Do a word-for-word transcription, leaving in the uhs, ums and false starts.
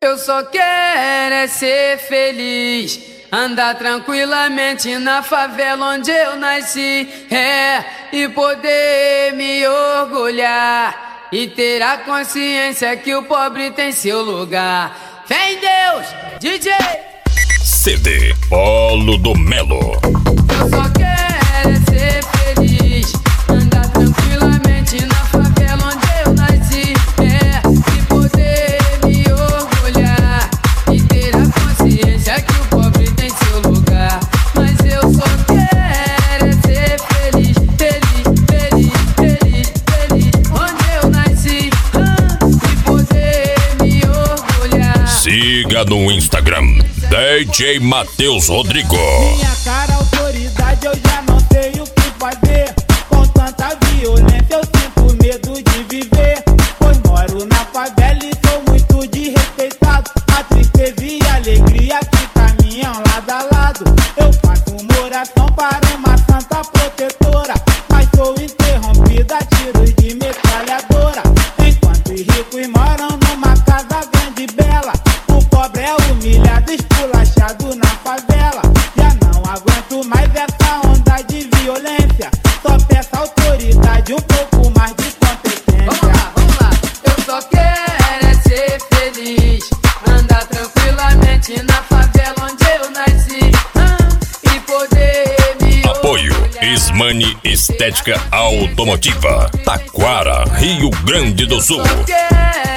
Eu só quero é ser feliz, andar tranquilamente na favela onde eu nasci, é, e poder me orgulhar e ter a consciência que o pobre tem seu lugar. Fé em Deus, D J C D Paulo do Melo. Eu só quero é ser feliz, andar tranquilamente na favela onde eu nasci, é, e poder me orgulhar e ter a consciência que o pobre tem seu lugar. Mas eu só quero é ser feliz, feliz, feliz, feliz, feliz onde eu nasci, ah, e poder me orgulhar. Siga no Instagram D J Matheus Rodrigo. Minha cara, autoridade, eu já não sei o que fazer. Com tanta violência eu sinto medo de viver. Pois moro na favela e sou muito desrespeitado. A tristeza e a alegria que caminham lado a lado. Eu faço uma oração para uma santa protetora, mas sou interrompida a tiros de metralhadora. Enquanto os ricos moram numa casa grande e bela, o pobre é humilhado, esculachado na favela. Já não aguento mais essa onda de violência. Só peço autoridade, um pouco mais de competência. Vamos lá, vamos lá. Eu só quero é ser feliz, andar tranquilamente na favela onde eu nasci, ah, e poder me Apoio Ismani Estética Automotiva, Taquara, Rio Grande do Sul. Só quero